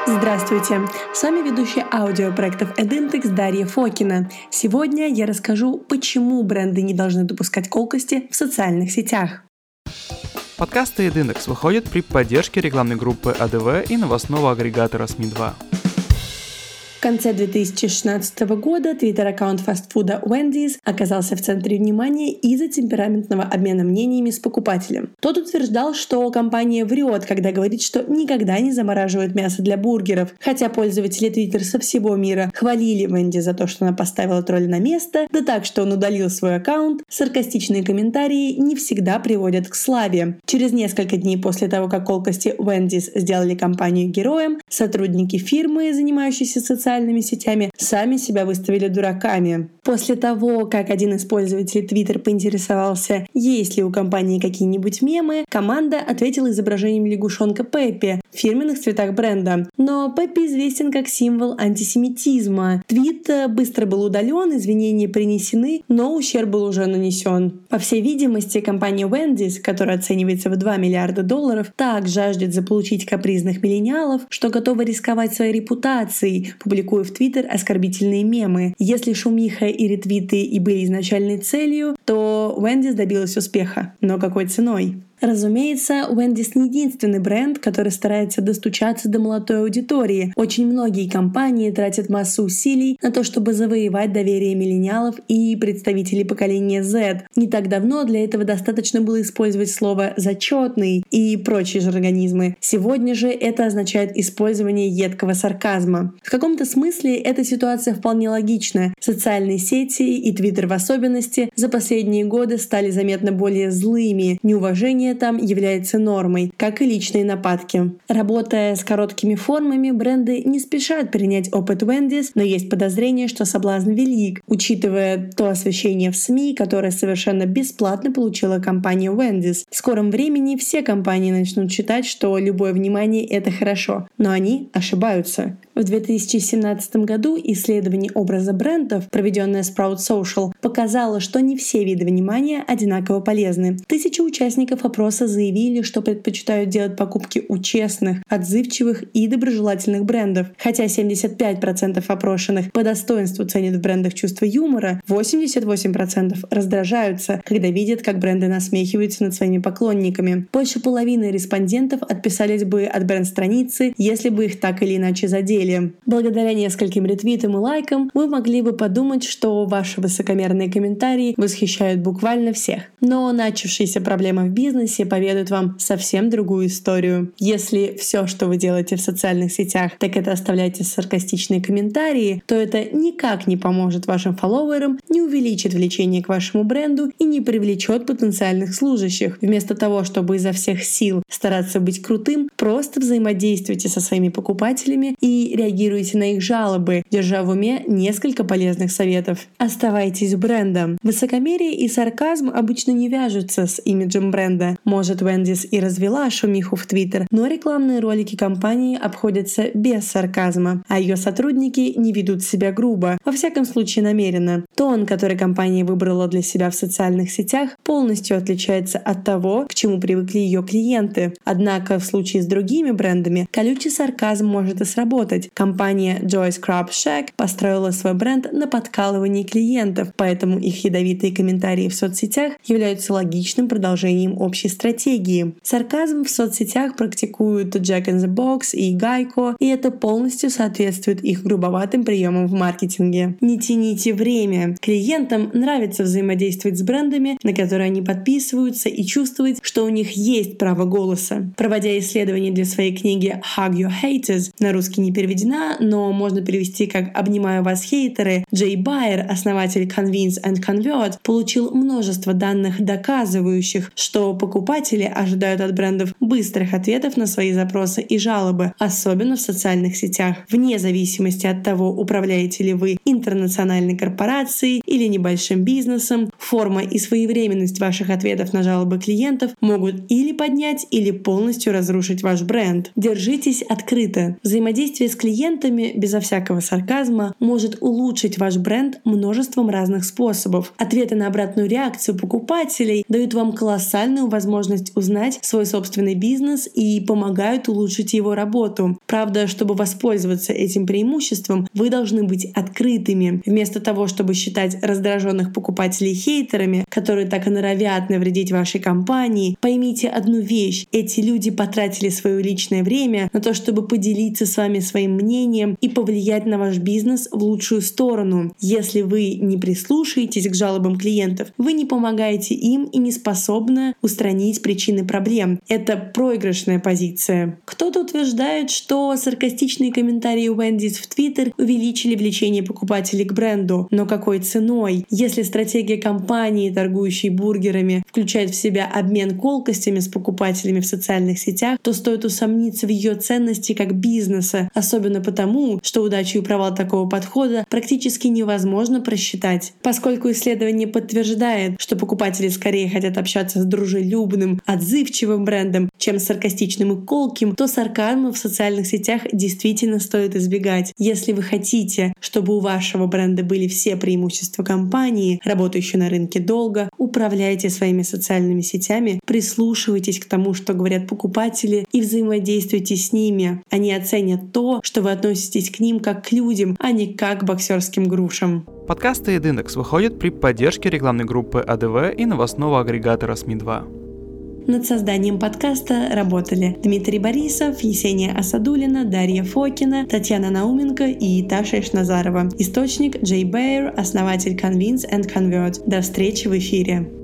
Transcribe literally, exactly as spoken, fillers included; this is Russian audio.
Здравствуйте! С вами ведущая аудиопроектов Edintex Дарья Фокина. Сегодня я расскажу, почему бренды не должны допускать колкости в социальных сетях. Подкасты Edintex выходят при поддержке рекламной группы а дэ вэ и новостного агрегатора эс эм и два. В конце две тысячи шестнадцатого года твиттер-аккаунт фастфуда Wendy's оказался в центре внимания из-за темпераментного обмена мнениями с покупателем. Тот утверждал, что компания врет, когда говорит, что никогда не замораживает мясо для бургеров, хотя пользователи Twitter со всего мира хвалили Wendy за то, что она поставила тролля на место, да так, что он удалил свой аккаунт. Саркастичные комментарии не всегда приводят к славе. Через несколько дней после того, как колкости Wendy's сделали компанию героем, сотрудники фирмы, занимающиеся социальными социальными сетями, сами себя выставили дураками. После того, как один из пользователей Twitter поинтересовался, есть ли у компании какие-нибудь мемы, команда ответила изображением лягушонка Пеппи в фирменных цветах бренда. Но Пеппи известен как символ антисемитизма. Твит быстро был удален, извинения принесены, но ущерб был уже нанесен. По всей видимости, компания Wendy's, которая оценивается в два миллиарда долларов, так жаждет заполучить капризных миллениалов, что готова рисковать своей репутацией, публикуя в Твиттер оскорбительные мемы. Если шумиха и ретвиты и были изначальной целью, то Wendy's добилась успеха. Но какой ценой? Разумеется, Wendy's не единственный бренд, который старается достучаться до молодой аудитории. Очень многие компании тратят массу усилий на то, чтобы завоевать доверие миллениалов и представителей поколения Z. Не так давно для этого достаточно было использовать слово «зачетный» и прочие жаргонизмы. Сегодня же это означает использование едкого сарказма. В каком-то смысле эта ситуация вполне логична. Социальные сети и Twitter в особенности за последние годы стали заметно более злыми. Неуважение там является нормой, как и личные нападки. Работая с короткими формами, бренды не спешат принять опыт Wendy's, но есть подозрение, что соблазн велик, учитывая то освещение в СМИ, которое совершенно бесплатно получила компания Wendy's. В скором времени все компании начнут считать, что любое внимание — это хорошо, но они ошибаются. В две тысячи семнадцатом году исследование образа брендов, проведенное Sprout Social, показало, что не все виды внимания одинаково полезны. Тысячи участников опроса заявили, что предпочитают делать покупки у честных, отзывчивых и доброжелательных брендов. Хотя семьдесят пять процентов опрошенных по достоинству ценят в брендах чувство юмора, восемьдесят восемь процентов раздражаются, когда видят, как бренды насмехиваются над своими поклонниками. Больше половины респондентов отписались бы от бренд-страницы, если бы их так или иначе задели. Благодаря нескольким ретвитам и лайкам вы могли бы подумать, что ваши высокомерные комментарии восхищают буквально всех. Но начавшиеся проблемы в бизнесе поведают вам совсем другую историю. Если все, что вы делаете в социальных сетях, так это оставляете саркастичные комментарии, то это никак не поможет вашим фолловерам, не увеличит влечение к вашему бренду и не привлечет потенциальных служащих. Вместо того, чтобы изо всех сил стараться быть крутым, просто взаимодействуйте со своими покупателями и реагируйте на их жалобы, держа в уме несколько полезных советов. Оставайтесь брендом. Высокомерие и сарказм обычно не вяжутся с имиджем бренда. Может, Wendy's и развела шумиху в Twitter, но рекламные ролики компании обходятся без сарказма, а ее сотрудники не ведут себя грубо, во всяком случае намеренно. Тон, который компания выбрала для себя в социальных сетях, полностью отличается от того, к чему привыкли ее клиенты. Однако в случае с другими брендами колючий сарказм может и сработать. Компания Joyce Crab Shack построила свой бренд на подкалывании клиентов, поэтому их ядовитые комментарии в соцсетях являются логичным продолжением общей стратегии. Сарказм в соцсетях практикуют Jack in the Box и Geico, и это полностью соответствует их грубоватым приемам в маркетинге. Не тяните время. Клиентам нравится взаимодействовать с брендами, на которые они подписываются, и чувствовать, что у них есть право голоса. Проводя исследования для своей книги Hug Your Haters, на русский не переведена, но можно перевести как «Обнимаю вас, хейтеры», Джей Байер, основатель Convince and Convert, получил множество данных, доказывающих, что покупатели ожидают от брендов быстрых ответов на свои запросы и жалобы, особенно в социальных сетях. Вне зависимости от того, управляете ли вы интернациональной корпорацией или небольшим бизнесом, форма и своевременность ваших ответов на жалобы клиентов могут или поднять, или полностью разрушить ваш бренд. Держитесь открыто. Взаимодействие с клиентами, безо всякого сарказма, может улучшить ваш бренд множеством разных способов. Ответы на обратную реакцию покупателей дают вам колоссальную возможность узнать свой собственный бизнес и помогают улучшить его работу. Правда, чтобы воспользоваться этим преимуществом, вы должны быть открытыми. Вместо того, чтобы считать раздраженных покупателей хейтерами, которые так и норовят навредить вашей компании, поймите одну вещь. Эти люди потратили свое личное время на то, чтобы поделиться с вами своим мнением и повлиять на ваш бизнес в лучшую сторону. Если вы не прислушаетесь к жалобам клиентов, вы не помогаете им и не способны устранить причины проблем. Это проигрышная позиция. Кто-то утверждает, что саркастичные комментарии Wendy's в Twitter увеличили влечение покупателей к бренду. Но какой ценой? Если стратегия компании, торгующей бургерами, включает в себя обмен колкостями с покупателями в социальных сетях, то стоит усомниться в ее ценности как бизнеса, особенно потому, что удачу и провал такого подхода практически невозможно просчитать. Поскольку исследование подтверждает, что покупатели скорее хотят общаться с дружелюбным, отзывчивым брендом, чем с саркастичным и колким, то сарказма в социальных сетях действительно стоит избегать. Если вы хотите, чтобы у вашего бренда были все преимущества компании, работающей на рынке долго, управляйте своими социальными сетями, прислушивайтесь к тому, что говорят покупатели, и взаимодействуйте с ними. Они оценят то, что вы относитесь к ним как к людям, а не как к боксерским грушам. Подкасты Edindex выходят при поддержке рекламной группы а дэ вэ и новостного агрегатора эс эм и два. Над созданием подкаста работали Дмитрий Борисов, Есения Асадулина, Дарья Фокина, Татьяна Науменко и Таша Ишназарова. Источник Джей Бэйр, основатель Convince and Convert. До встречи в эфире.